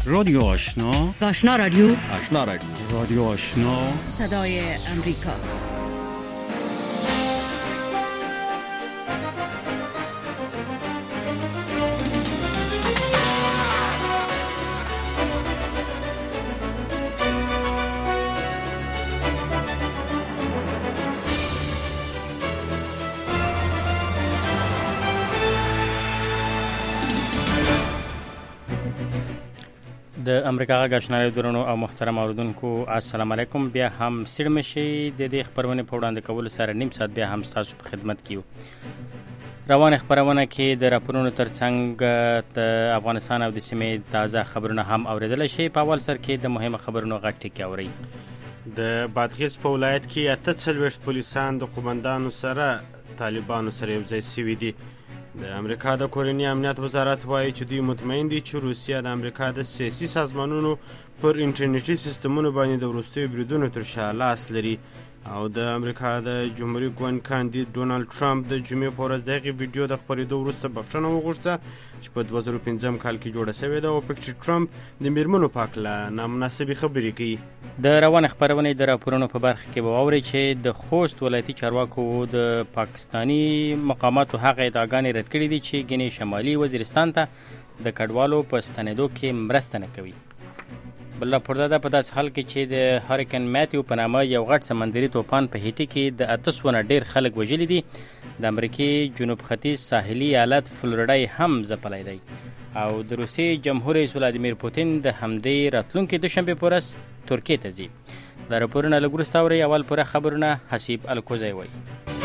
رادیو آشنا، آشنا رادیو، آشنا رادیو، رادیو آشنا، صدای امریکا. د امریکا غږ آشنا درنو او محترم اوریدونکو السلام علیکم. بیا هم سړمشي د دې خبرونه په وړاندې کول سره نیم ساعت بیا هم تاسو په خدمت کیو. روان خبرونه کې د راپورونو ترڅنګ د افغانستان او د سیمې تازه خبرونه هم اوریدل شي. په اول سر کې د مهمه خبرونو غټ ټکی اوري. د بادغیس په ولایت کې 48 پولیسان د قومندانو سره طالبانو سره یو ځای شوي دي. د امریکا د کورنی امنیت وزارت وایي چې دوی مطمئن دي چې روسیه د امریکا د سیاسي سازمانونو پر انټرنیټي سیستمونو باندې د وروستیو بریدونو تر شا لاس لري. او د امریکا د جمهوریت ګوند کاندید ډونالد ټرمپ د جمعې په ورځ دغه ویډیو د خپرېدو وروسته بخښنه وغوښته چې په 2015 کال کې جوړه شوې ده او پکې ټرمپ د میرمنو په هکله نامناسبې خبرې کوي. د روان خبرونې د راپورونو په برخه کې به واورئ چې د خوست ولایتي چارواکو د پاکستانی مقاماتو هغه ادعاګانې رد کړې دي چې ګینې شمالي وزیرستان ته د کډوالو په ستنېدو کې مرسته نه کوي. بل راپور ده په داسې حال کې چې د هریکن ماتیو په نامه یو غټ سمندري طوفان په هیټي کې د 800 نه ډیر خلک وژلي دي. د امریکای جنوب ختیځ ساحلي ایالت فلوریډا هم ځپلی دی او د روسیې جمهور رئیس ولادیمیر پوتین د همدې راتلونکي دوشنبې په ورځ ترکیې ته ځي. دا راپورونه لږ وروسته اورئ. اول پوره خبرونه حسیب الکوزی وایي.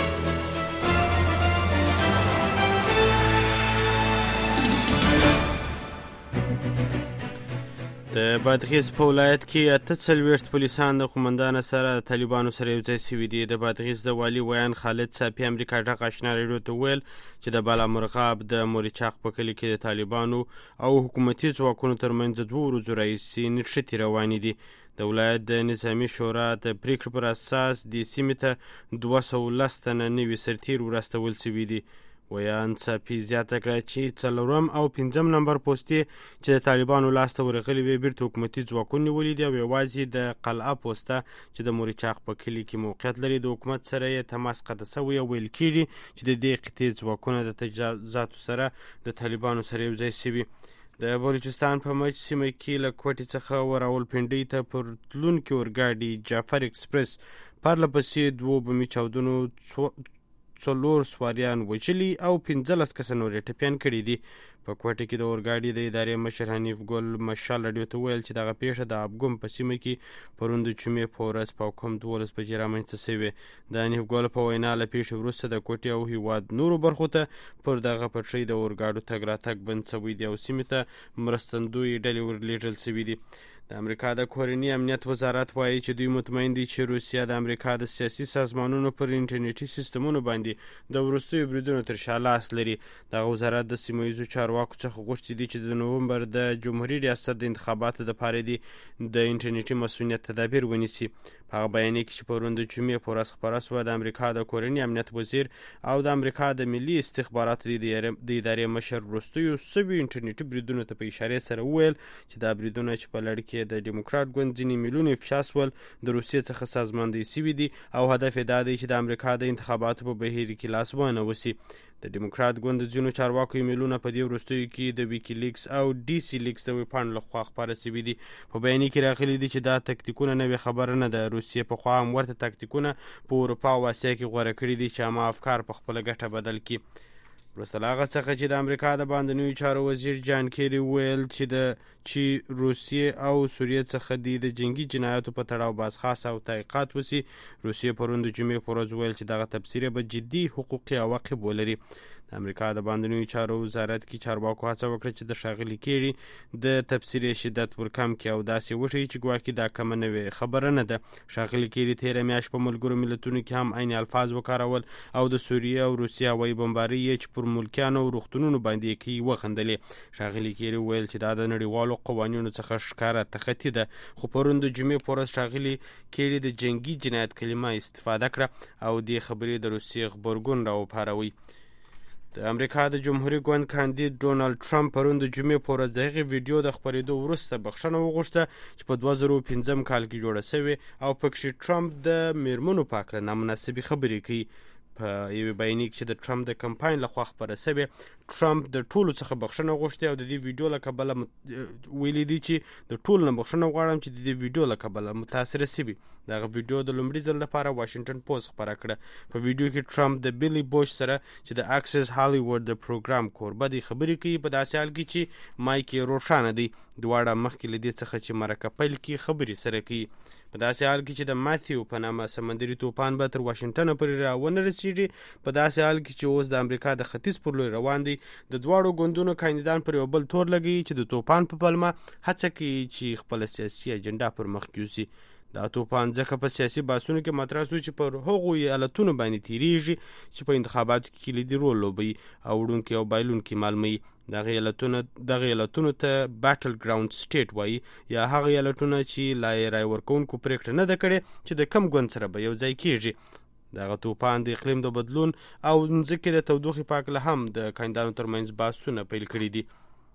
د بادغیس په ولایت کې 48 پولیسان د قومندان سره طالبانو سره یو ځای شوي دي. د بادغیس د والي ویان خالد صافي امریکا غږ آشنا رادیو ته ویل چې د بالامرغاب د مورچاق په کلي کې د طالبانو او حکومتي ځواکونو ترمنځ 2 ورځو راهیسې نښتې روانې دي. د ولایت د نظامي شورا د پریکړې پر اساس د سیمې ته 210 تنه نوي سرتیر ورستول شوي دي. ویان صافي زیاته کړه چې 4 او 5 نمبر پوستې چې د طالبانو لاسته ورغلي وي بیرته حکومتي ځواکونه نیولي دي او یوازې د قلعه پوسته چې د مورچاق په کلي کې موقعیت لري د حکومت سره یې تماس قطع شوی او ویل کېږي چې د دې قطعې ځواکونه د تجهیزاتو سره د طالبانو سره یو ځای شوي. د بلوچستان په مچ سیمه کې له کوټې څخه راولپنډۍ ته پر تلونکي اورګاډي جعفر اکسپرس پرله پسې 2 بمي چاودنو 4 سواریان وژلي او 15 کسان نور ټپیان کړي دي. په کوټه کې د اورګاډي د ادارې مشر حنیف ګل مشال رادیو ته ویل چې دغه پیښه د ابګم په سیمه کې پرون د جمعې په ورځ په کم 12 بجې رامنځته شوې. د حنیف ګل په وینا له پیښې وروسته د کوټې او هیواد نورو برخو ته پر دغه پټرۍ د اورګاډو تګ راتګ بند شوی دی او سیمې ته مرستندوی ډلې ورلېږل شوي دي. د امریکا د کورنی امنیت وزارت وایي چې دوی مطمئن دي چې روسیه د امریکا د سیاسي سازمانونو پر انټرنیټي سیستمونو باندې د وروستیو بریدونو تر شا لاس لري. دغه وزارت د سیمه ییزو چارواکو څخه غوښتي دي چې د نومبر د جمهوریت ریاست د انتخاباتو لپاره دي د انټرنیټي مسؤلیت تدابیر ونیسي. په هغه بیان کې چې پرون د جمعې په ورځ خپره شوه د امریکا د کورنی امنیت وزیر او د امریکا د ملي استخباراتو د ادارې مشر وروستیو سوي انټرنیټي بریدونو ته په اشارې سره وویل چې دا بریدونه چې په لړ کې د ډیموکرات ګوند ځینې میلیونه افشا شول د روسیې څخه سازماندهي شوي دي او هدف یې دا دی چې د امریکا د انتخاباتو په بهیر کې لاس ونه وسي. د ډیموکرات ګوند د ځینو چارواکو ایمیلونه په دې وروستیو کې د ویکیلیکس او ډي سي لیکس د ویبپاڼو لخوا خپاره شوي دي. په بیان کې راغلي دي چې دا تکتیکونه نوې خبره نه ده. روسیې پخوا هم ورته تکتیکونه په اروپا او اسیا کې غوره کړي دي چې عامه افکار په خپله ګټه بدل کړي. وروسته له هغه څخه چې د امریکا د باندنیو چارو وزیر جان کیری ویل چې روسیې او سوریې څخه د جنگي جنایاتو په تړاو بازخواست او تحقیقات وسي. روسیې پرون د جمعې په ورځ ویل چې دغه تبصرې به جدي حقوقي عواقب ولري. د امریکا د باندنیو چارو وزارت کې چارواکو هڅه وکړه چې د ښاغلي کیری د تبصرې شدت ورکم کړي او داسې وښیي چې ګواکې دا کومه نوې خبره نه ده. ښاغلي کیری تېره میاشت په ملګرو ملتونو کې هم عین الفاظ وکارول او د سوریې او روسیې هوایي بمبارۍ یې چې پر ملکیانو او روغتونونو باندې کوي وخندلې. ښاغلي کیری ویل چې دا د نړیوالو قوانینو څخه ښکاره تخطي ده. خو پرون د جمعې په ورځ ښاغلي کیری د جنگي جنایت کلمه استفاده کړه او دې خبرې د روسیې غبرګون راوپاروي. د امریکا د جمهوریت ګوند کاندید ډونالد ټرمپ پرون د جمعې په ورځ د هغې ویډیو د خپرېدو وروسته بخښنه وغوښته چې په 2015 کال کې جوړه شوې او پکښې ټرمپ د میرمنو په هکله نامناسبې خبرې کوي. په یوې بیانیه کې چې د ټرمپ د کمپاین لخوا خپره شوې، ټرمپ د ټولو څخه بخښنه غوښتې او د دې ویډیو له کبله ویلي دي چې د ټولو نه بخښنه غواړم چې د دې ویډیو له کبله متاثره شوي. دغه ویډیو د لومړي ځل لپاره واشنګټن پوسټ خپره کړه. په ویډیو کې ټرمپ د بیلی بوش سره چې د اکسس هالیوډ د پروګرام کوربه دی خبرې کوي، په داسې حال کې چې مایک یې روښانه دی. دواړه مخکې له دې څخه چې مرکه پیل کړي خبرې سره کوي. په داسې حال کې چې د ماتیو په نامه سمندري توپان به تر واشنګټن پورې راونه رسیږي. په داسې حال کې چې اوس د امریکا د ختیځ پر لوري روان دی، د دواړو ګوندونو کاندیدان پر یو بل تور لګوي چې د توپان په پلمه هڅه کوي چې خپله سیاسي اجنډا پر مخ یوسي. دا توپان ځکه په سیاسي بحثونو کې مطرح شو چې پر هغو ایالتونو باندې تیریږي چې په انتخاباتو کې کلیدي رول لوبوي او وړونکي او بایلونکي معلوموي. دغه ایالتونو ته بټل ګراوند سټیټ وایي، یا هغه ایالتونه چې لا یې رای ورکوونکو پرېکړه نه ده کړې چې د کم ګوند سره به یو ځای کېږي. دغه توپان د اقلیم د بدلون او ځمکې د تودوخې په هکله هم د کاندیدانو ترمنځ بحثونه پیل کړي دي.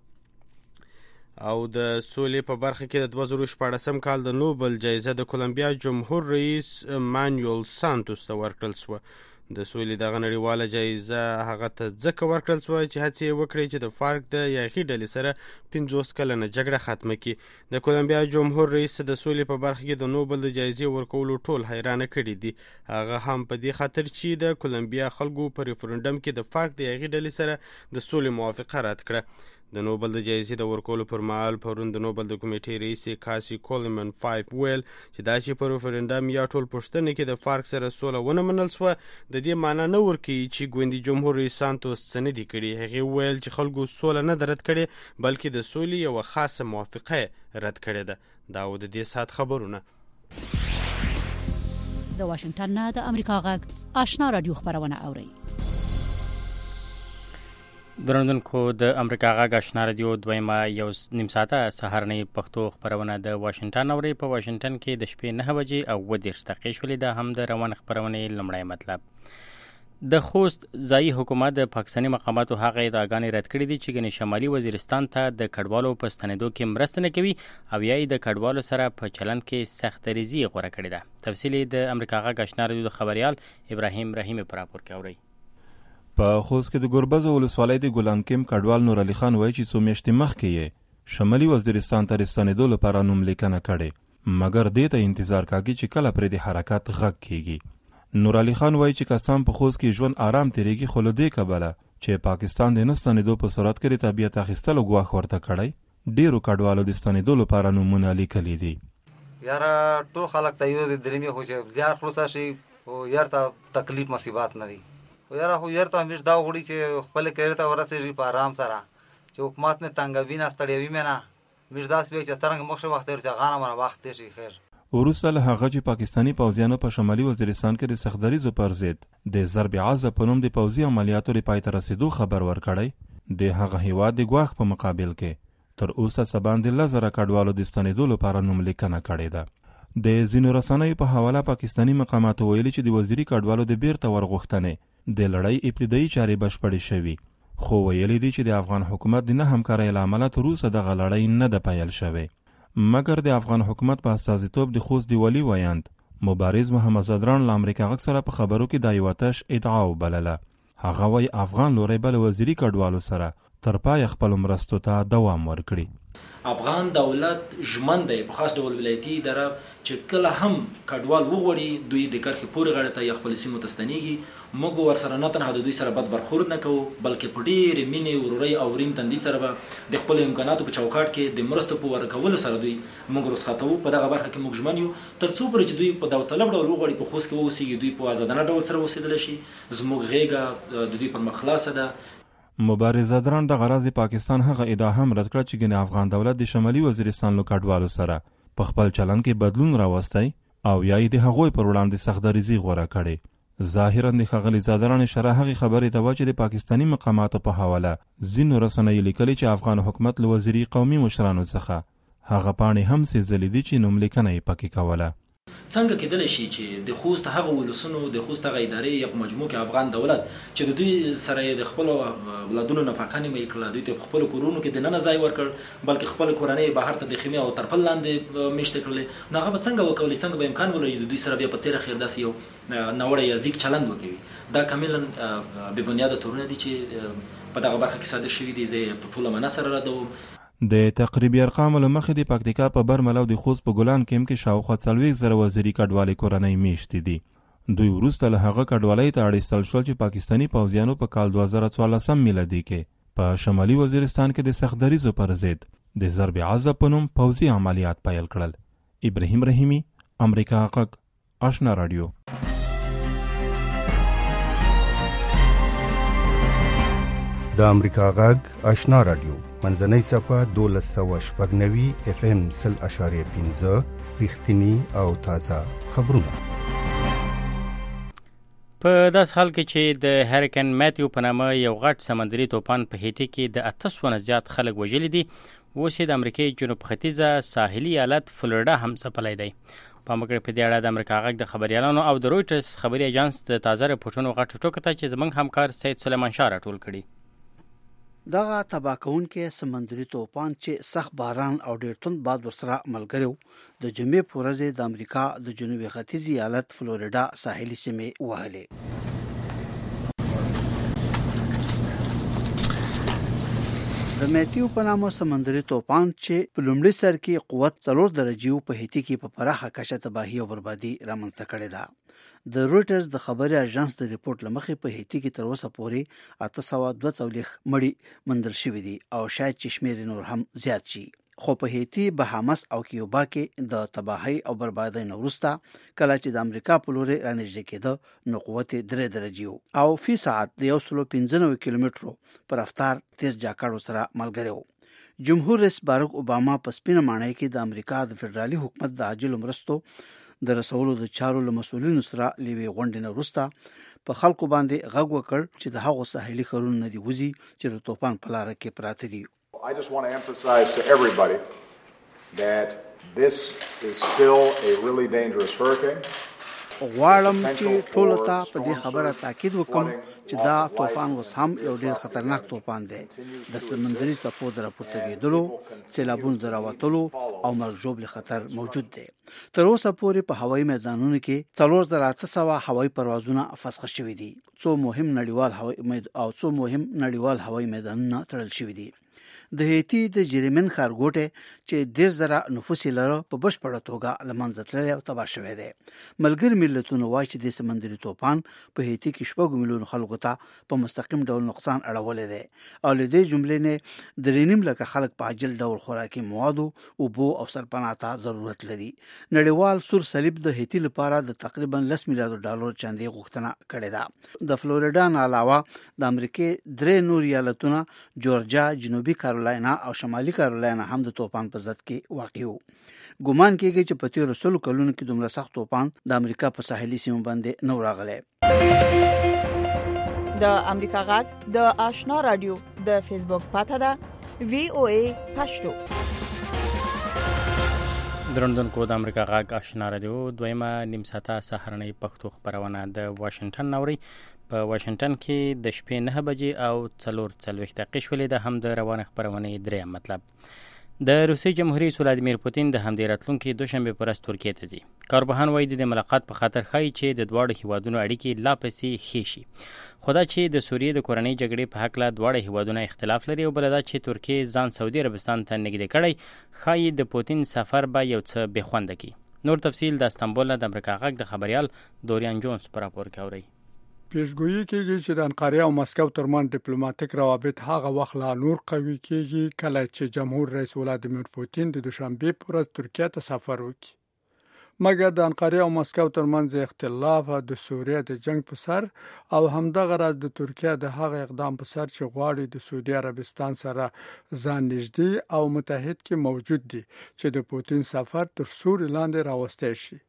او د سولې په برخه کې د 2014 کال د نوبل جایزه د کولمبیا جمهور رئیس مانویل سانتوس ته ورکړل شوه. د سولې دغه نړیواله جایزه هغه ته ځکه ورکړل شوه چې هڅې یې وکړې چې د فارک د یاغي ډلې سره 50 کلنه جګړه ختمه کړي. د کولمبیا جمهور رئیس د سولې په برخه کې د نوبل د جایزې ورکولو ټول حیرانه کړي دي، هغه هم په دې خاطر چې د کولمبیا خلکو په ریفرنډم کې د فارک د یاغي ډلې سره د سولې موافقه رد کړه. د نوبل د جایزې د ورکولو پر مهال پرون د نوبل د کمیټې رئیس کاسي کولمن 5 ویل چې دا چې په ریفرنډم یا ټول پوښتنې کې د فارک سره سوله ونه منل شوه، د دې معنا نه ورکوي چې ګوندي جمهور رئیس سانتوس څه نه دي کړي. هغې وویل چې خلکو سوله نه ده رد کړې، بلکې د سولې یوه خاصه موافقه رد کړې ده. دا و د دې ساعت خبرونه. د واشنګټن نه د امریکا غږ آشنا رادیو خبرونه اوري. درنوونکو د امریکا غږ آشنا رادیو دویمه یو نیم ساعته سهارنۍ پښتو خبرونه د واشنګټن اوري. په واشنګټن کې د شپې 9 بجې او 20 دقیقې شولې. دا هم د روان خبرونې لومړی مطلب. د خوست ځایي حکومت د پاکستاني مقاماتو هغه ادعاګانې رد کړې دي چې ګنې شمالي وزیرستان ته د کډوالو په ستنېدو کې مرسته نه کوي او یا د کډوالو سره په چلند کې سختدریزي غوره کړې ده. تفصیل د امریکا غږ آشنا رادیو د خبریال ابراهیم رحیم په راپور کې اوري. په خوست کې د ګربز ولسوالۍ د ګلان کیم کډوال نور علي خان وایي چې څو میاشتې مخکې یې شمالي وزیرستان ته ستنېدو لپاره نوم لیکنه کړې، مګر دې ته انتظار کاږي چې کله پرې د حرکت غږ کیږي. نور علي خان وایي چې قسم په خوست کې ژوند آرام تیریږي، خو له دې کبله چې پاکستان د نه ستنېدو په صورت کې د طبیعت اخیستلو ګواښ ورته کړی، ډېرو کډوالو د ستنېدو لپاره نومونه لیکلي دي. یاره ټول خلک ته یو د درېمې خو چې زیار خلاصه شي او یار ته تکلیف مصیبات نه وي. یاره خو یار ته همیش دا وغوړي چې خپل کېر ته ورسېږي په آرام سره، چې حکومت مې تنګوي نه ستړیوي مې نه همیش داسې وي چې څرنګه مخکې وخت تېر چې هغه نه وخت تېر شي. خیر وروسته له هغه چې پاکستاني پوځیانو په شمالي وزیرستان کې د سختدریزو پر ضد د ضرب عزه په نوم د پوځي عملیاتو د پای ته رسېدو خبر ورکړی، د هغه هیواد د ګواښ په مقابل کې تر اوسه څه باندې 1000 کډوالو د ستنېدو لپاره نوم لیکنه کړې ده. د ځینو رسنیو په حواله پاکستاني مقاماتو ویلي چې د وزیري کډوالو د بیرته ورغوښتنې د لړۍ ابتدایي چارې بشپړې شوي، خو ویلي دي چې د افغان حکومت د نه همکارۍ له امله تر اوسه دغه لړۍ نه ده پیل شوې. مګر د افغان حکومت په استازیتوب د خوست د ولي ویاند مبارز محمد زدران له امریکا غږ سره په خبرو کې دا یوه تش ادعا وبلله. هغه وایي افغان لوری به له وزیري کډوالو سره تر پای خپل مرستو ته دوام ورکړي. افغان دولت ژمن دی په خاص ډول ولایتي اداره چې کله هم کډوال وغواړي دوی د کرښې پورې غاړې ته یا خپل سیمو ته ستنېږي. موږ ورسره نه تنها د دوی سره بد برخورد نه کوو، بلکې په ډېرې مینې ورورۍ او ورین تندي سره به د خپلو امکاناتو په چوکاټ کې د مرستو په ورکولو سره دوی موږ رخصتوو. په دغه برخه کې موږ ژمن یو تر څو پورې چې دوی په داوطلب ډول وغواړي په خوست کې واوسېږي، دوی په ازادانه ډول سره اوسېدلی شي. زموږ غېږه د دوی پر مخ خلاصه ده. مبارز زدران د غرض پاکستان هغه ادعا هم رد کړه چې ګنې افغان دولت د شمالي وزیرستان له کډوالو سره په خپل چلند کې بدلون راوستی او یا یې د هغوی پر وړاندې سختدریزي غوره کړې. ظاهرا د ښاغلي زدران اشاره هغې خبرې ته وه چې د پاکستاني مقاماتو په حواله ځینو رسنیو لیکلي چې افغان حکومت له وزیري قومي مشرانو څخه هغه پاڼې هم سېځلې دي چې نوملیکنه یې پکې کوله. څنګه کېدلی شي چې د خوست هغه ولسونو د خوست هغه ادارې یا په مجموع کې افغان دولت چې د دوی سره د خپلو ولادونو نفقه نیمه یې کړله، دوی ته په خپلو کورونو کې دننه ځای ورکړ، بلکې خپل کورنۍ بهر ته د خیمې او ترپل لاندې میشته کړلې، نو هغه به څنګه وکولی، څنګه به امکان ولري د دوی سره بیا په تېره خیر داسې یو ناوړه یا زیږ چلند وکوي؟ دا کاملا بې بنیاده تورونه دي چې په دغه برخه کې صادر شوي دي. زه یې په ټوله معنا سره ردوم. د تقریبي ارقامو له مخې د پکتیکا په برمل او د خوست په ګلان کمپ کې شاوخوا 40,000 وزیري کډوالۍ کورنۍ میشتې دي. دوی وروسته له هغه کډوالۍ ته اړیستل شول چې پاکستاني پوځیانو په کال 2014 میلادي کې په شمالي وزیرستان کې د سختدریزو پر ضد د ضرب عزه په نوم پوځي عملیات پیل کړل. ابراهیم رحیمي، امریکا غږ، آشنا رادیو. د امریکا غږ آشنا رادیو منځنۍ صفحه 1290 FM 0.5 رښتینی او تازه خبرونه. په داس حال کې چې د هریکن ماتیو په نامه یو غټ سمندري طوفان په هیټي کې د 800 نه زیات خلک وژلي دي. اوس د امریکای جنوب ختیځه ساحلي ایالت فلوریډا هم ځپلی دی. په مګر په دې اړه د امریکا غږ د خبريالانو او د رويټرز خبري اژانس د تازه رپورټونو غټ ټوکه ته چې زمونږ همکار سید سلیمان شاه راټول کړي. دغه تباه کوونکې سمندري طوفان چې سخت باران او ډېر توند باد ورسره ملګری و، د جمعې په ورځ د امریکا د جنوبي ختیځ ایالت فلوریډا ساحلي سیمې وهلې. د ماتیو په نامه سمندري طوفان چې په لومړي سر کې قوت 4 درجې په هیټي کې په پراخه کچه تباهي او بربادي رامنځته کړې ده. د رويټرز د خبري اژانس د ریپورت لمخې په هیټي کې تر اوسه پورې 842 مړي موندل شوي دي او شاید چې شمېر نور هم زیات شي. خو په هیټي، بهامس او کیوبا کې د تباهي او بربادۍ نه وروسته کله چې د امریکا په لوري رانږدې کېده نو قوت 3 درجې او فی ساعت د 195 کیلومترو په رفتار تیز جاکړو سره ملګری و. جمهور رئیس باراک اوباما په سپینه ماڼۍ کې د امریکا د فدرالي حکومت د عاجل مرستو د رسولو د چارو له مسؤلینو سره لوي غونډې نه وروسته په خلکو باندې غږ وکړ چې د هغو ساحلي ښارونو نه دي وځي چې د طوفان په لاره کې پراته دي. I just want to emphasize to everybody that this is still a really dangerous hurricane. غواړم چې ټول ته په دې خبره تاکید وکم چې دا طوفان اوس هم یو ډېر خطرناک طوفان دی. د سمندري څپو د راپورته کېدلو، سیلابونو د راوتلو او مرګ ژوبلې خطر موجود دی. تر اوسه پورې په هوایي میدانونو کې 4800 هوایي پروازونه فسخ شوي دي. څو مهم نړیوال هوایي میدانونه تړل شوي دي. د هیټي د جریمن ښارګوټی چې 10,000 نفوس لري په بشپړه توګه له منځه تللی او تباه شوی دی. ملګري ملتونو وایي چې د سمندري طوفان په هیټي کې 6 میلیون خلکو ته په مستقیم ډول نقصان اړولی دی او له دې جملې نه 3.5 لکه خلک په عاجل ډول خوراکي موادو، اوبو او سرپناه ته ضرورت لري. نړیوال سور صلیب د هیټي لپاره د تقریبا $10 میلیارډ چاندي غوښتنه کړې ده. د فلوریډا نه علاوه د امریکای 3 نور ایالتونه جورجیا، جنوبي کارولاینا او شمالي کارولاینا هم د طوفان په ضد کې واقع وو. ګومان کېږي چې په تیرو 100 کلونو کې دومره سخت طوفان د امریکا په ساحلي سیمو باندې نه راغلی. د امریکا غږ د آشنا رادیو د فیسبوک پاته ده VOA پښتو. درندونکو د امریکا غږ آشنا رادیو دویمه نیم ساعته سهارنۍ پښتو خبرونه د واشنگټن نوري په واشنگټن کې د شپې 9 بجې او 4:40 دقیقې شولې د هم د روان خبرونه درې مطلب. د روسي جمهوریت رئیس ولادیمیر پوتین د همدې راتلونکي دوشنبه پر ورځ ترکیه ته ځي. کارپوهان وایي د ملاقات په خاطر ښایي چې د دواړو هیوادونو اړیکې لا پسې ښې شي. خو دا چې د سوریې د کورنۍ جګړې په هکله دواړه هیوادونه اختلاف لري او بل دا چې ترکیه ځان سعودي عربستان ته نږدې کړی ښایي د پوتین سفر به یو څه بې خونده کړي. نور تفصیل د استانبول نه د امریکا غږ د خبريال دوریان جونز پر راپور کوي. پیشګویي کېږي چې د انقره او مسکو ترمن ډیپلوماټیک روابط هغه وخت لا نور قوي کېږي کله چې جمهور رئیس ولادیمیر پوتین د دوشنبه پر ورځ ترکیه ته سفر وکړي. مګر د انقره او مسکو ترمنځ اختلاف د سوریه د جنگ په سر او همدغه راز د ترکیه د هغه اقدام په سر چې غواړي د سعودي عربستان سره ځان نږدې او متحد کې موجود دي چې د پوتین سفر تر سوري لاندې راوستي شي.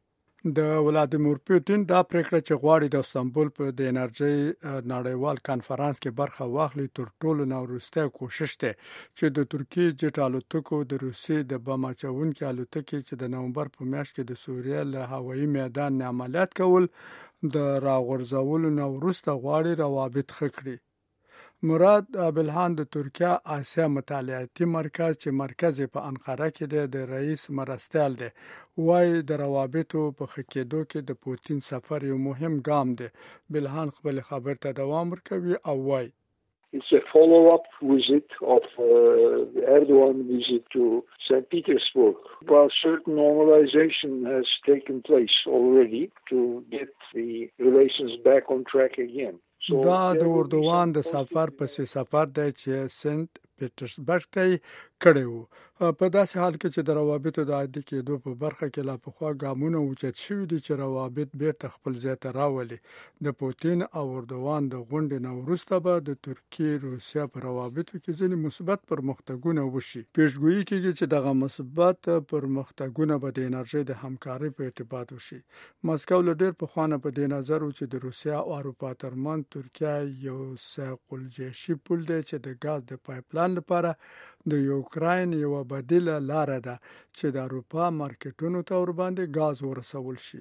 د ولادیمیر پوتین دا پریکړه چې غواړي د استانبول په د انرژي نړیوال کانفرنس کې برخه واخلي تر ټولو نوروسته کوشش ده چې د ترکیې جټ الوتکو د روسي د بم اچونکو الوتکې چې د نومبر په میاشت کې د سوریه له هوایي میدان عملیات کول د راغورځولو نوروسته غواړي روابط خکړي. مراد ابلهان د ترکیه آسیا مطالعاتي مرکز چې مرکز په انقره کې دی د رئیس مرستیال دی وای د روابطو په خکېدو کې د پوتین سفر یو مهم ګام دی. بلهان خپل خبر ته دوام ورکوي او وای It's a follow-up visit of the Erdogan visit to St. Petersburg. While certain normalization has taken place already to get the relations back on track again. دا د اردوغان د سفر پسې سفر دی چې سنت پیټرسبرګ ته کړی وو. په داسې حال کې چې د روابطو د عادي کېدو په برخه کې لا پخوا ګامونه اوچت شوي دي چې روابط بیرته خپل ځای ته راولي. د پوتین او اردوغان د غونډې نه وروسته به د ترکیې روسیا په روابطو کې ځینې مثبت پرمختګونه وشي. پیشګویي کېږي چې دغه مثبت پرمختګونه به د انرژي د همکارۍ په ارتباط وشي. مسکو له ډېر پخوانه په دې نظر و چې د روسیا او اروپا ترمنځ ترکیه یو ساقل جیشي پل دی چې د غاز د پایپلاین لپاره د یوکراین یو بدیله لار ده چې د اروپا مارکیټونو ته ور باندې غاز ورسول شي.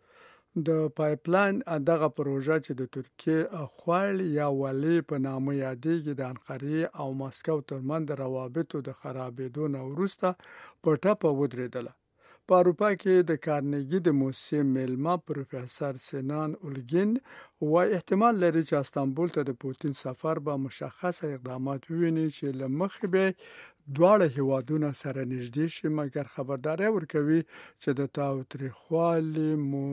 د پایپلاین دغه پروژه چې د ترکیه خوال یا ولی په نامه یادېږي د انقره او مسکو ترمنځ د روابطو د خرابېدو نه وروسته په ټپه ودرېدله. په اروپا کې د کارنګي د موسسې میلما پروفیسور سینان اولګین وايي احتمال لري چې استانبول ته د پوتین سفر به مشخصه اقدامات وویني چې له مخې به دواړه هیوادونه سره نږدې شي، مګر خبرداري ورکوي چې د تاوتریخوالي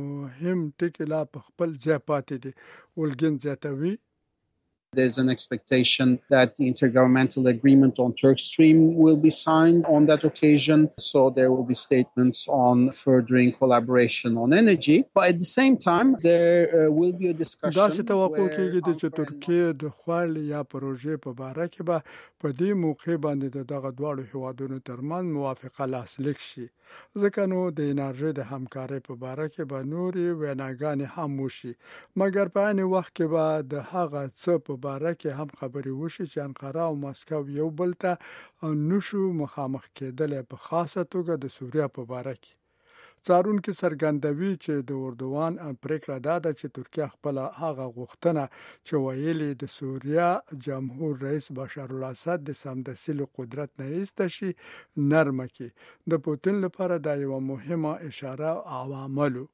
مهم ټکي لا په خپل ځای پاتې دي. اولګین زیاتوي There's an expectation that the intergovernmental agreement on Turk Stream will be signed on that occasion, so there will be statements on furthering collaboration on energy. But at the same time, there will be a discussion. دا چې توقع کېږي چې ترکیه د خوال یا پروژې په باره کې به په دې موقع باندې دغه دواړو هیوادونو ترمنځ موافقه لاسلیک شي. ځکه نو د انرژي د همکارۍ په باره کې به نورې ویناګانې هم وشي، مګر په عین وخت کې به د هغه څه په باره کې هم خبرې وشي چې انقره او مسکو یو بل ته نشو مخامخ کېدل، په خاصه توګه د سوریه په باره کې. څارونکو څرګندوي چې د اردوغان پریکړه ده چې ترکیه خپل هغه غوښتنه چې ویلي د سوریه جمهور رئیس بشار الاسد د سمدستي له قدرت نه ایسته شي نرمه کړي. د پوتین لپاره دا یو مهمه اشاره او عملو.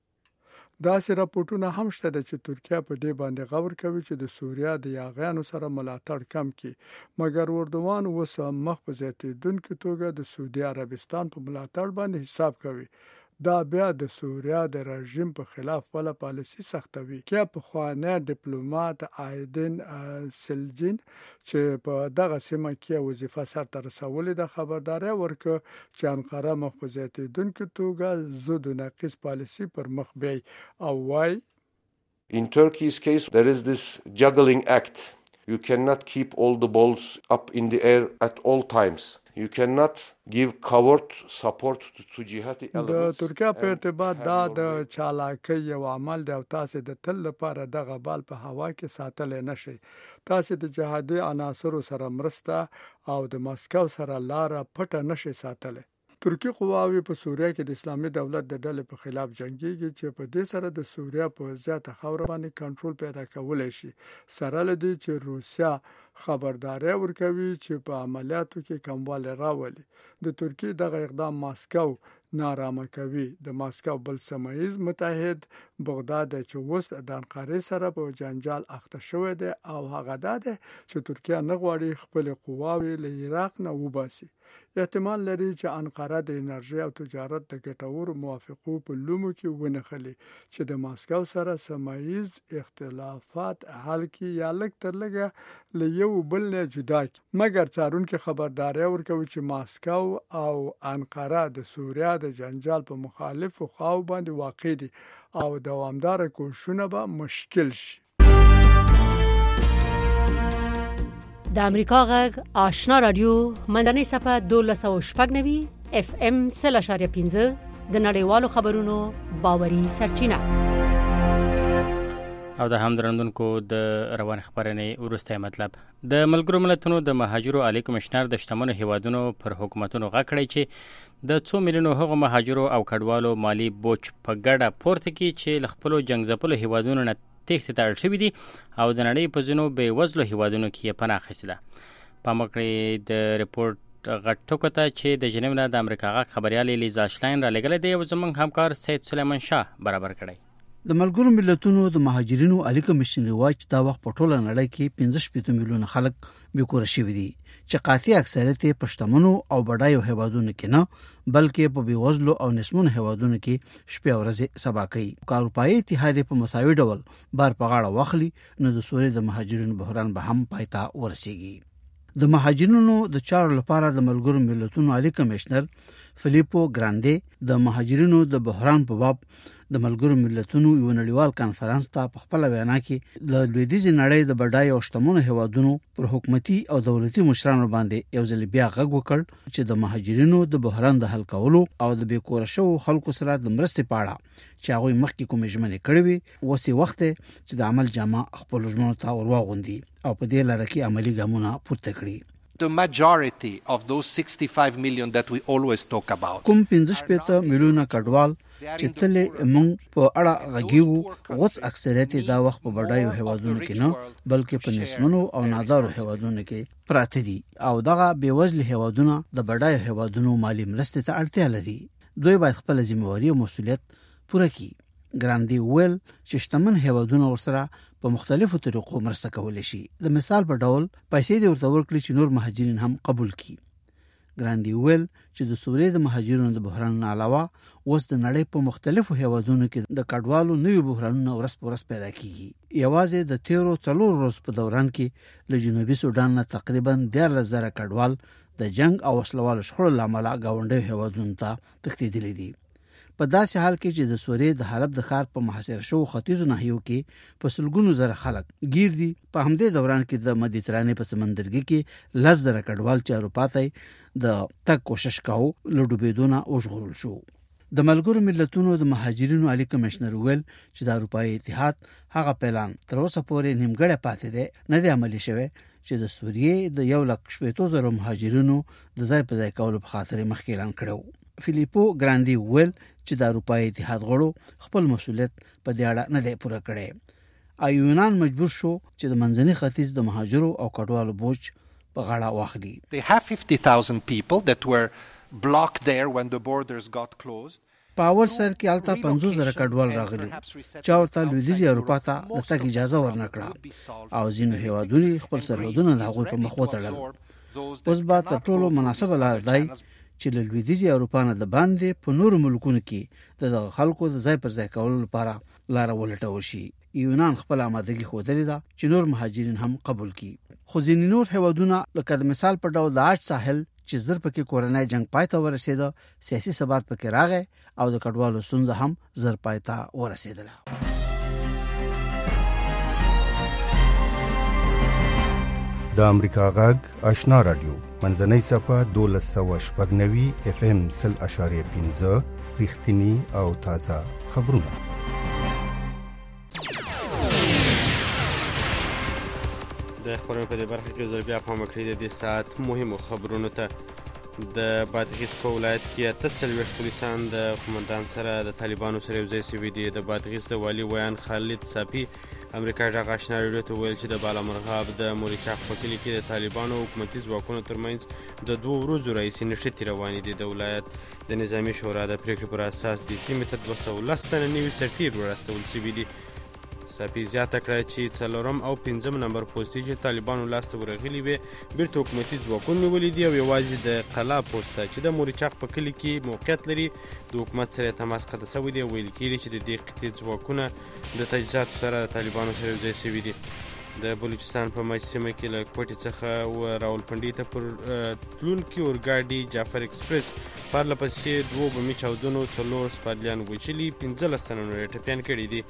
داسې راپورټونه هم شته چې ترکیه په دې باندې غور کوي چې د سوریه د یاغیانو سره ملاتړ کم کړي، مګر اردوغان اوس مخ په زیاتېدونکې توګه د سعودي عربستان په ملاتړ باندې حساب کوي. دا بیا د سوریه د رژیم په خلاف خپله پالیسي سختوي. کې پخوانی ډیپلومات آیدین سلجین چې په دغه سیمه کې وظیفه سرته رسولې ده خبرداری ورکړه چې انقره مخ په زیاتېدونکې توګه ضد نقیض پالیسي پر مخ بیاي او وایي In Turkey's case there is this juggling act. You cannot keep all the balls up in the air at all times. You cannot give covert support to jihadi elements. د ترکیه په ارتباط دا د چالاکۍ یو عمل دی او تاسو د تل لپاره دغه بال په هوا کې ساتلی نشئ. تاسو د جهادي عناصرو سره مرسته او د مسکو سره لاره پټه نشئ ساتلی. ترکی قواوی په سوریه کې د اسلامي دولت د ډلې په خلاف جنگيږي چې په دې سره د سوریه په زیاته خاور باندې کنټرول پیدا کولای شي، سره لدی چې روسیا خبرداري ورکوي چې په عملیاتو کې کموالی راولي. د ترکی دغه اقدام ماسکو نارامه کوي. د ماسکو بل سیمه‌ییز متحد بغداد چې اوس د انقره سره په جنجال اخته شوی دی او هغه ده چې ترکیه نه غواړي خپل قواوی له عراق نه وباسي. احتمال لري چې انقره د انرژي او تجارت د ګټورو موافقو په لومو کې ونښلي چې د ماسکو سره سیمه‌ییز اختلافات حل کړي یا لږ تر لږه له یو بل نه جدا کړي. مګر څارونکو خبرداري ورکوي چې ماسکو او انقره د سوریه د جنجال په مخالفو خواو باندې واقع دي او دوامدار کوششونه به مشکل شي. د امریکا غږ آشنا رادیو منځنۍ صفحه 1290 FM 0.5 د نړیوالو خبرونو باوري سرچینه. او د هم درندونکو د روان خبرنې وروسته مطلب د ملګرو ملتونو د مهاجرو عالی کمشنر د شتمنو هیوادونو پر حکومتونو غږ کړی چې د 2 میلیونو هغو مهاجرو او کډوالو مالی بوج په ګډه پورته کړي چې له خپلو جنګ ځپلو هیوادونو نه تېښتې ته اړ شوي دي او د نړۍ په ځینو بې وزلو هیوادونو کې یې پناه اخیستې ده. پام وکړئ د ریپورټ غټ ټوکو ته چې د ژنیو نه د امریکا غږ خبریال لیزا شلاین را لېږلی دی او زموږ همکار سید سلیمان شاه برابر کړی. د ملګرو ملتونو د مهاجرینو عالی کمشنر وايي چې دا وخت په ټوله نړۍ کې 15 میلیونه خلک بیکوره شوي دي چې قاطع اکثریت په شتمنو او بډایو هیوادونو کې نه بلکې په بیوزلو او نسمونو هیوادونو کې شپې او ورځې سبا کوي. اروپایي اتحاد په مساوي ډول بار په غاړه واخلي نو د سوریې د مهاجرینو بحران به هم پایته ورسیږي. د مهاجرینو د چارو لپاره د ملګرو ملتونو عالی کمشنر فلیپو ګراندې د مهاجرینو د بحران په باب د ملګرو ملتونو یو نړیوال کانفرنس ته په خپل وینا کې د لویدیځ نړۍ د بډای او شتمنو هیوادونو پر حکومتي او دولتي مشرانو باندې یو ځل بیا غږ وکړ چې د مهاجرینو د بحران د حل کولو او د بیکوره شو خلکو سره د مرستې په اړه چې هغه مخکې کومې ژمنې کړې وي وسې وخت چې د عمل جامه خپل ژمنو ته ورواغوندي او په دې لاره کې عملی ګامونه پورته کړي. The majority of those 65 million that we always talk about. کوم 15 میلیونه کډوال چې تل موږ په اړه غږیو غوڅ اکثریت دا وخت په بډایو هیوادونو کې نه بلکې په نسمنو او نادارو هیوادونو کې پراته دي او دغه بیوزل هیوادونه د بډایو هیوادونو مالی مرستې ته اړتیا لري. دوی باید خپل ذمہواری او مسؤلیت پوره کړي. ګراندي ویل چې شتمن هیوادونه ورسره په مختلفو طریقو مرسته کولی شي. د مثال په ډول پیسې د ورته ورکړي چې نور مهاجرین هم قبول کړي. ګراندي ویل چې د سوریې د مهاجرینو د بحران نه علاوه اوس د نړۍ په مختلفو هیوادونو کې د کډوالو نوي بحرانونه ورځ په ورځ پیدا کیږي. یوازې د 13 ورځې په دوران کې له جنوبي سودان نه تقریبا 13,000 کډوال د جنگ او وسلوالو شخړو لامل گاونډي هیوادونو ته تښتېدلي دي. په داسې حال کې چې د سوریې د حلب د ښار په محاصره شو ختیځو ناحیو کې په سلګونو زره خلک گیر دي. په همدې دوران کې د مدیترانې په سمندرګي کې 10,000 کډوال چې اروپا ته د تګ کوشش کاوه له ډوبېدو وژغورل شو. د ملګرو ملتونو د مهاجرینو عالی کمشنر ویل چې د اروپایي اتحاد هغه پلان تر اوسه پورې نیمګړی پاتې دی نه دی عملي شوی چې د سوریې د 1,80,000 مهاجرینو د ځای په ځای کولو په خاطر مخکې اعلان کړو. فلیپو ګراندي ویل چې د اروپایي اتحاد غړو خپل مسؤلیت په دې اړه نه دی پوره کړی. یونان مجبور شو چې د منځني ختیځ د مهاجرو او کډوالو بوج په غاړه واخلي. They have 50,000 people that were blocked there when the borders got closed. په اول سر کې الته 50,000 کډوال راغلي چې ورته لویدیځ اروپا ته د تګ اجازه ورنکړه او ځینو هیوادونو خپل سرحدونه له هغوی په مخ وتړل. اوس به تر ټولو مناسبه لار دی چې له لویدیځ اروپا نه د باندې په نورو ملکونو کې د خلکو د ځای پر ځای کولو لپاره لار ولټول شي. یونان خپل آمادګي ښودلې ده چې نور مهاجرین هم قبول کړي. خو ځینې نور هیوادونه لکه د مثال په ډول د عاج ساحل چې زر پکې کورنۍ جنگ پای ته ورسېده سیاسي ثبات پکې راغی او د کډوالو ستونزه هم زر پای ته ورسېدله. د امریکا غږ آشنا رادیو منځنۍ صفحه 1290 FM 0.5 رښتینی او تازه خبرونه. د خبرونو په دې برخه کې زر بیا پام وکړئ د دې ساعت مهمو خبرونو ته. د بادغیس په ولایت کې 48 پولیسان د قومندان سره د طالبانو سره یوځای شوي دي. د بادغیس د والي ویان خالد صافي امریکا غږ آشنا راډیو ته ویل چې د بالامرغاب د موریچاق په کلي کې د طالبانو او حکومتي ځواکونو ترمنځ د 2 ورځو راهیسې نښتې روانې دي. د ولایت د نظامي شورا د پریکړې پر اساس د سیمې ته 210 تنه نوي سرتیر ورستول شوي دي. صافي زیاته کړه چې 4 او 5 نمبر پوستې چې طالبانو لاسته ورغلي وي بیرته حکومتي ځواکونو نیولي دي او یوازې د قلا پوسته چې د موریچاق په کلي کې موقعیت لري د حکومت سره تماس قطع شوی دی. ویل کېږي چې د دې قطعې ځواکونه د تجهیزاتو سره د طالبانو سره یوځای شوي دي. د بلوچستان په مچ سیمه کې له کوټې څخه راولپنډۍ ته پر تلونکي اورګاډي جعفر اکسپریس پرله پسې 2 بمي چاودنو 4 سپادلیان وچلي 15 تنه نور ټپیان کړي دي.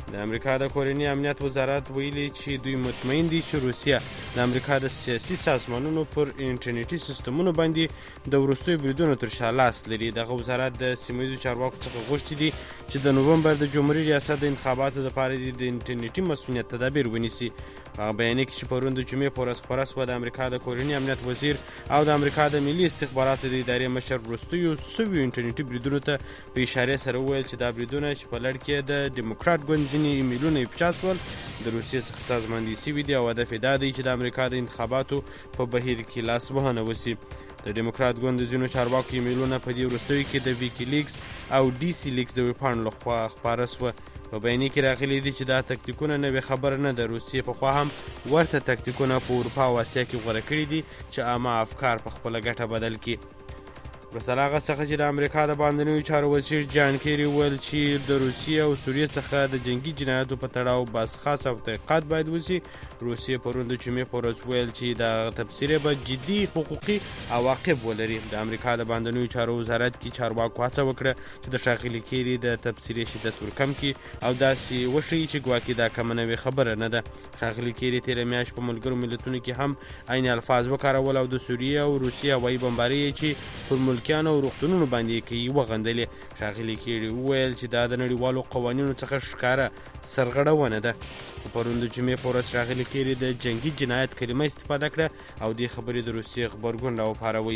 د امریکا د کورني امنیت وزارت ویلي چې دوی مطمئن دي چې روسیه د امریکا د سیاسي سازمانونو پر انټرنیټي سیستمونو باندې د وروستیو بریدونو تر شا لاس لري. دغه وزارت د سیمه ییزو چارواکو څخه غوښتي دي چې د نومبر د جمهوري ریاست د انتخاباتو دپاره د انټرنیټي مسؤلیت تدابیر ونیسي. هغه بیانیه کې چې پرون د جمعې په ورځ خپره شوه، د امریکا د کورني امنیت وزیر او د امریکا د ملي استخباراتو د ادارې مشر وروستیو سویو انټرنیټي بریدونو ته په اشارې سره وویل چې دا بریدونه چې په لړ کې د ډیموکرات ګوند ځینې ایمیلونه افشا شول د روسیې څخه سازماندهي شوي دي او هدف یې دا دی چې د امریکا د انتخاباتو په بهیر کې لاسوهنه وشي. د ډیموکرات ګوند د ځینو چارواکو ایمیلونه په دې وروستیو کې د ویکیلیکس او ډي سي لیکس د ویبپاڼو لخوا خپاره شوه. په بیانیه کې راغلي دي چې دا تکتیکونه نوې خبره نه ده. روسیې پخوا هم ورته تکتیکونه په اروپا او اسیا کې غوره کړي دي چې عامه افکار په خپله ګټه بدل کړي. وروسته له هغه څخه چې د امریکا د باندنیو چارو وزیر جان کیري وویل چې د روسیې او سوریې څخه د جنګي جنایاتو په تړاو بازخواست او تحقیقات باید وشي. روسیې پرون د جمعې په ورځ ویل چې د تبصرې به جدي حقوقي عواقب ولري. د امریکا د باندنیو چارو وزارت کې چارواکو هڅه وکړه چې د ښاغلي کیري د تبصرې شدت ورکم کړي او داسې وښیي چې ګواکې دا کومه نوې خبره نه ده. ښاغلي کیري تېره میاشت په ملګرو ملتونو کې هم عین الفاظ وکارول او د سوریې او روسیې هوایي بمبارۍ چې پر ملکیانو او روغتونونو باندې کوي وغندلې. ښاغلي کیري وویل چې دا د نړیوالو قوانینو څخه ښکاره سرغړونه ده. پرون د جمعې په ورځ ښاغلي کیري د جنګي جنایت کلمه استفاده کړه او دې خبرې د روسیې غبرګون راوپاروي.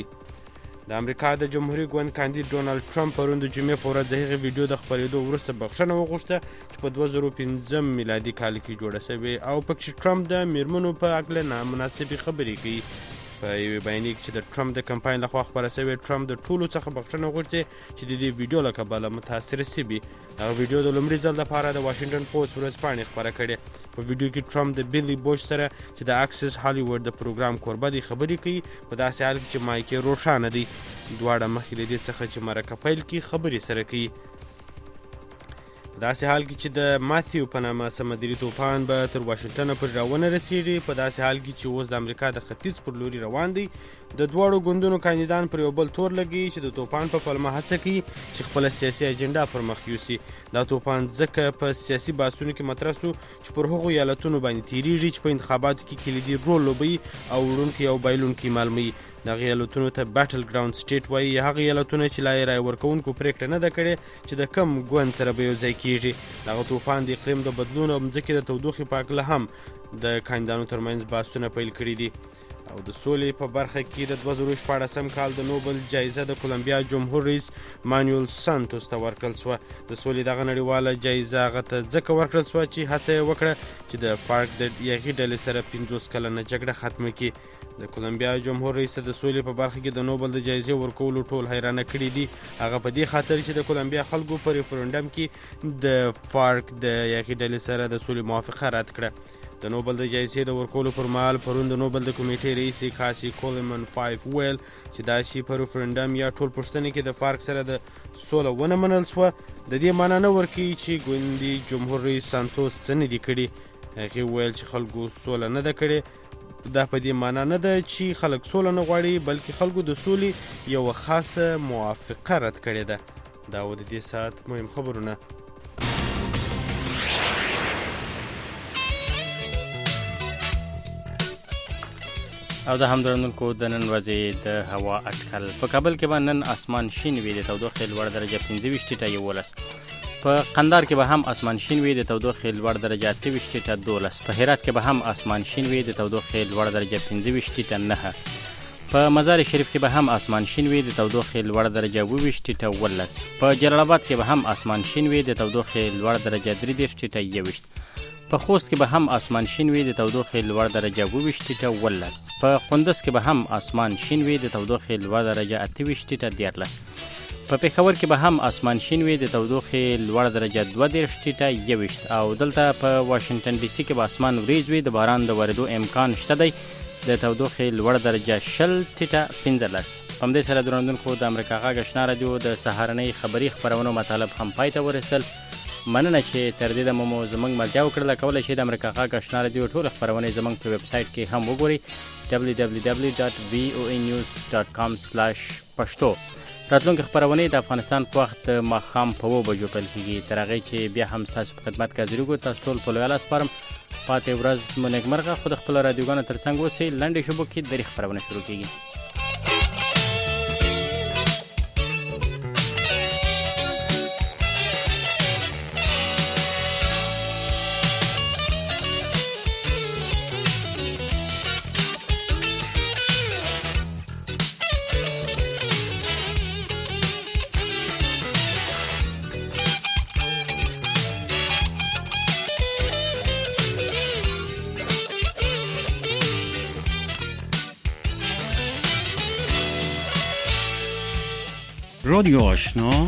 د امریکا د جمهوري ګوند کاندید ډونالډ ټرمپ پرون د جمعې په ورځ د هغې ویډیو د خپرېدو وروسته بخښنه وغوښته چې په 2015 میلادي کال کې جوړه شوې او پکې ټرمپ د میرمنو په هکله نامناسبې خبرې کوي. په یوې بیانیه کې چې د ټرمپ د کمپاین لخوا خپره شوې، ټرمپ د ټولو څخه بخښنه غوښتې چې د دې ویډیو له کبله متاثره شوي. هغه ویډیو د لومړي ځل لپاره د واشنګټن پوسټ ورځپاڼې خپره کړې. په ویډیو کې ټرمپ د بیلی بوش سره چې د اکسس هالیوډ د پروګرام کوربه دی خبرې کوي، په داسې حال کې چې مایک یې روښانه دی. دواړه مخکې له دې څخه چې مرکه پیل کړي خبرې سره کوي. په داسې حال کې چې د ماتیو په نامه سمندري طوفان به تر واشنګټنه پورې راونه رسېږي، په داسې حال کې چې اوس د امریکا د ختیځ پر لوري روان دی. د دواړو ګوندونو کاندیدان پر یو بل تور لګي چې د طوفان په پلمه هڅه کوي چې خپله سیاسي اجنډا پر مخ یوسي. دا طوفان ځکه په سیاسي بحثونو کې مطرح شو چې پر هغو ایالتونو باندې تیریږي چې په انتخاباتو کې کلیدي رول لوبوي او وړونکي او بایلونکي معلوموي. دغه ایالتونو ته بیټل ګراوند سټیټ وایي، هغه ایالتونه چې لا یې رای ورکوونکو پرېکړه نه ده کړې چې د کم ګوند سره به یو ځای کېږي. دغه طوفان د اقلیم د بدلون او مځکې د تودوخې په هکله هم د کاندیدانو ترمنځ بحثونه پیل کړي دي. او د سولې په برخه کې د 2014 کال د نوبل جایزه د کولمبیا جمهور رئیس مانویل سانتوس ته ورکړل شوه. د سولې دغه نړیواله جایزه هغه ته ځکه ورکړل شوه چې هڅه یې وکړه چې د فارک د یاغي ډلې سره 50 کلنه جګړه ختمه کړي. د کولمبیا جمهور رئیس د سولې په برخه کې د نوبل د جایزې ورکولو ټول حیرانه کړي دي. هغه په دې خاطر چې د کولمبیا خلکو په ریفرنډم کې د فارک د یاغي ډلې سره د سولې موافقه رد کړه. د نوبل د جایزې د ورکولو پر مهال پرون د نوبل د کمیټې رئیس کاسي کولمن 5 ویل چې دا شی په ریفرنډم یا ټول پوښتنې کې د فارک سره د سوله ونه منل شوه، د دې معنا نه ورکوي چې ګوندي جمهور رئیس سانتوس څه نه دي کړي. هغې ویل چې خلکو سوله نه ده کړې. دا په دې معنا نه ده چې خلک سوله نه غواړي، بلکې خلکو د سولې یوه خاصه موافقه رد کړې ده. دا و د دې ساعت مهم خبرونه. او د همدرنونکو د نن ورځې د هوا اټکل. په کابل کې به نن اسمان شین وي، د تودوخې لوړ درجه 25.11. په قندار کې به هم اسمان شین وي، د تودوخې لوړ درجه 28.12. په هرات کې به هم اسمان شین وي، د تودوخې لوړ درجه 25.9. په مزار شریف کې به هم اسمان شین وي، د تودوخې لوړ درجه 22.11. په جلال آباد کې به هم اسمان شین وي، د تودوخې لوړ درجه 33.21. په خوست کې به هم اسمان شین وي، د تودوخې لوړ درجه 22.12. په قندوز کې به هم اسمان شین وي، د تودوخې لوړ درجه 28.13. په پېښور کې به هم اسمان شین وي، د تودوخې لوړ درجه 32.21. او دلته په واشنګټن ډي سي کې به اسمان وریځ وي، د باران د ورېدو امکان شته دی، د تودوخې لوړ درجه 0.15. په همدې سره درنوونکو د امریکا غږ آشنا راډیو د سهارنۍ خبري خپرونو مطالب هم پای ته ورسېدل. مننه چې تر دې دمه مو زموږ ملتیا وکړله. کولی شئ د امریکا غږ آشنا رادیو ټولې خپرونې زموږ په ویب سایټ کې هم وګورئ www.voanews.com/پښتو. راتلونکې خپرونې د افغانستان په وخت ماښام په 2 بجو پیل کېږي. تر هغې چې بیا هم ستاسو په خدمت کې حاضر وګو. تاسو ټول په لویه لاس سپارم. پاتې ورځ مو نیکمرغه. خو د خپلو رادیوګانو تر څنګ اوسئ. لنډې شبو کې درې خپرونه شروع کېږي. رادیو آشنا